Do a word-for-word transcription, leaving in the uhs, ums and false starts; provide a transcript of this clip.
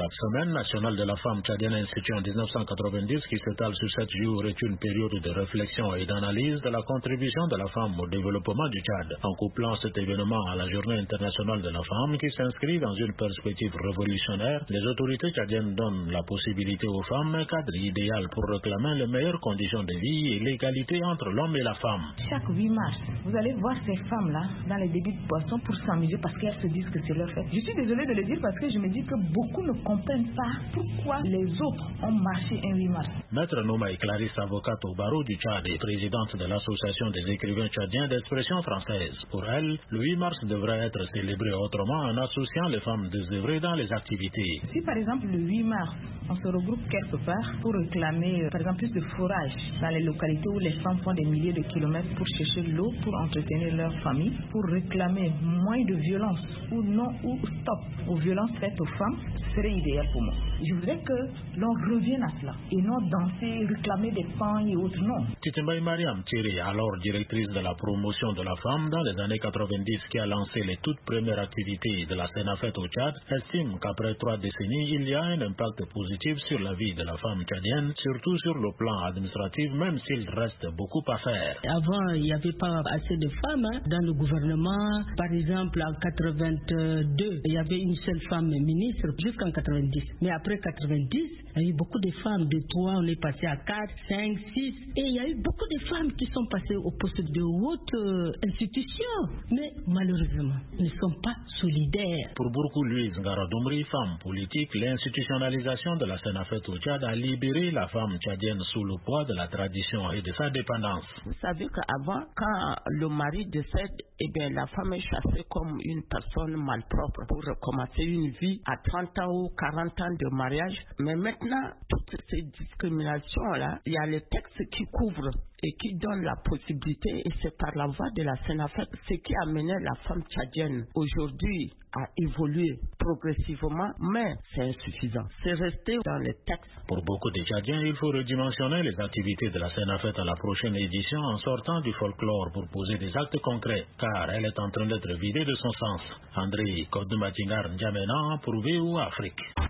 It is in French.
La Semaine nationale de la femme tchadienne instituée en dix-neuf cent quatre-vingt-dix qui s'étale sur sept jours est une période de réflexion et d'analyse de la contribution de la femme au développement du Tchad. En couplant cet événement à la Journée internationale de la femme qui s'inscrit dans une perspective révolutionnaire, les autorités tchadiennes donnent la possibilité aux femmes un cadre idéal pour réclamer les meilleures conditions de vie et l'égalité entre l'homme et la femme. Chaque huit mars, vous allez voir ces femmes-là dans les débits de boissons pour s'amuser parce qu'elles se disent que c'est leur fête. Je suis désolée de le dire parce que je me dis que beaucoup ne comprennent pas pourquoi les autres ont marché un huit mars. Maître Noumaï Clarisse, avocate au barreau du Tchad et présidente de l'Association des écrivains tchadiens d'expression française. Pour elle, le huit mars devrait être célébré autrement en associant les femmes désœuvrées dans les activités. Si par exemple le huit mars, on se regroupe quelque part pour réclamer euh, par exemple plus de forage dans les localités où les femmes font des milliers de kilomètres pour chercher l'eau, pour entretenir leur famille, pour réclamer moins de violence ou non ou stop aux violences faites aux femmes, ce serait idéal pour moi. Je voudrais que l'on revienne à cela et non danser, réclamer des pains et autres, non. Titimbaï Mariam Thierry, alors directrice de la promotion de la femme dans les années quatre-vingt-dix, qui a lancé les toutes premières activités de la Sénafette au Tchad, estime qu'après trois décennies, il y a un impact positif sur la vie de la femme tchadienne, surtout sur le plan administratif, même s'il reste beaucoup à faire. Avant, il n'y avait pas assez de femmes hein, dans le gouvernement. Par exemple, en quatre-vingt-deux, il y avait une seule femme ministre jusqu'en quatre-vingt-dix. Mais après quatre-vingt-dix, il y a eu beaucoup de femmes. De trois, on est passé à quatre, cinq, six. Et il y a eu beaucoup de femmes qui sont passées au poste de haute euh, institution. Mais malheureusement, elles ne sont pas solidaires. Pour beaucoup, Louise Ngaradoumri, femme politique, l'institutionnalisation de la Sénafette au Tchad a libéré la femme tchadienne sous le poids de la tradition et de sa dépendance. Vous savez qu'avant, quand le mari décède, eh bien, la femme est chassée comme une personne malpropre pour recommencer une vie à trente ans ou quarante ans de mariage. Mais maintenant, toutes ces discriminations-là, il y a les textes qui couvrent et qui donnent la possibilité, et c'est par la voie de la Sénafette, ce qui a mené la femme tchadienne aujourd'hui à évoluer progressivement, mais c'est insuffisant. C'est resté dans les textes. Pour beaucoup de Tchadiens, il faut redimensionner les activités de la Sénafette à la prochaine édition en sortant du folklore pour poser des actes concrets, car elle est en train d'être vidée de son sens. André Kodoumatingar N'Djamena pour V O Afrique.